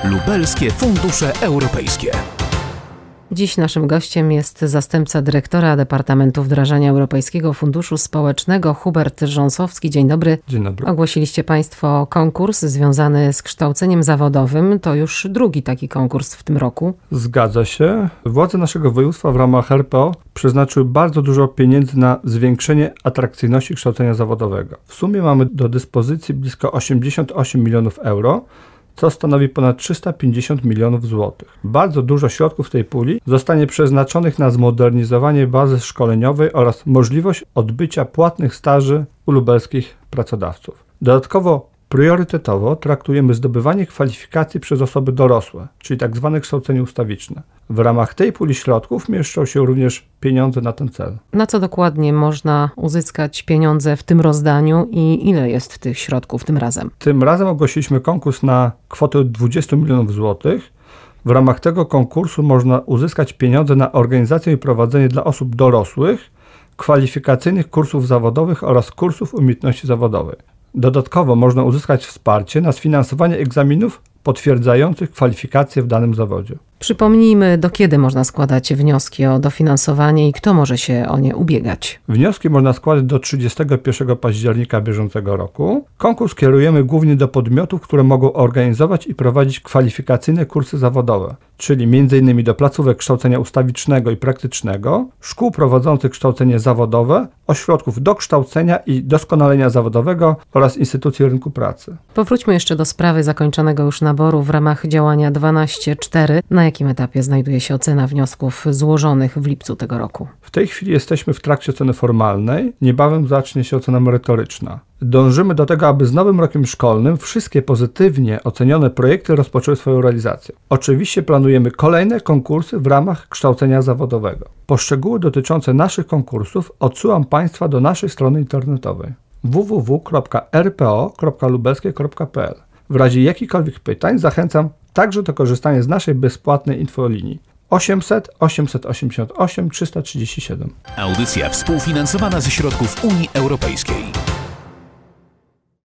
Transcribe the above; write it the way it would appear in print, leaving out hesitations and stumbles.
Lubelskie Fundusze Europejskie. Dziś naszym gościem jest zastępca dyrektora Departamentu Wdrażania Europejskiego Funduszu Społecznego Hubert Rząsowski. Dzień dobry. Dzień dobry. Ogłosiliście Państwo konkurs związany z kształceniem zawodowym. To już drugi taki konkurs w tym roku. Zgadza się. Władze naszego województwa w ramach RPO przeznaczyły bardzo dużo pieniędzy na zwiększenie atrakcyjności kształcenia zawodowego. W sumie mamy do dyspozycji blisko 88 milionów euro, co stanowi ponad 350 milionów złotych. Bardzo dużo środków w tej puli zostanie przeznaczonych na zmodernizowanie bazy szkoleniowej oraz możliwość odbycia płatnych staży u lubelskich pracodawców. Dodatkowo priorytetowo traktujemy zdobywanie kwalifikacji przez osoby dorosłe, czyli tzw. kształcenie ustawiczne. W ramach tej puli środków mieszczą się również pieniądze na ten cel. Na co dokładnie można uzyskać pieniądze w tym rozdaniu i ile jest tych środków tym razem? Tym razem ogłosiliśmy konkurs na kwotę 20 milionów złotych. W ramach tego konkursu można uzyskać pieniądze na organizację i prowadzenie dla osób dorosłych kwalifikacyjnych kursów zawodowych oraz kursów umiejętności zawodowej. Dodatkowo można uzyskać wsparcie na sfinansowanie egzaminów potwierdzających kwalifikacje w danym zawodzie. Przypomnijmy, do kiedy można składać wnioski o dofinansowanie i kto może się o nie ubiegać. Wnioski można składać do 31 października bieżącego roku. Konkurs kierujemy głównie do podmiotów, które mogą organizować i prowadzić kwalifikacyjne kursy zawodowe, czyli m.in. do placówek kształcenia ustawicznego i praktycznego, szkół prowadzących kształcenie zawodowe, ośrodków dokształcenia i doskonalenia zawodowego oraz instytucji rynku pracy. Powróćmy jeszcze do sprawy zakończonego już naboru w ramach działania 12.4. Na jakim etapie znajduje się ocena wniosków złożonych w lipcu tego roku? W tej chwili jesteśmy w trakcie oceny formalnej, niebawem zacznie się ocena merytoryczna. Dążymy do tego, aby z nowym rokiem szkolnym wszystkie pozytywnie ocenione projekty rozpoczęły swoją realizację. Oczywiście planujemy kolejne konkursy w ramach kształcenia zawodowego. Po szczegóły dotyczące naszych konkursów odsyłam Państwa do naszej strony internetowej www.rpo.lubelskie.pl. W razie jakichkolwiek pytań zachęcam także do korzystania z naszej bezpłatnej infolinii 800 888 337. Audycja współfinansowana ze środków Unii Europejskiej.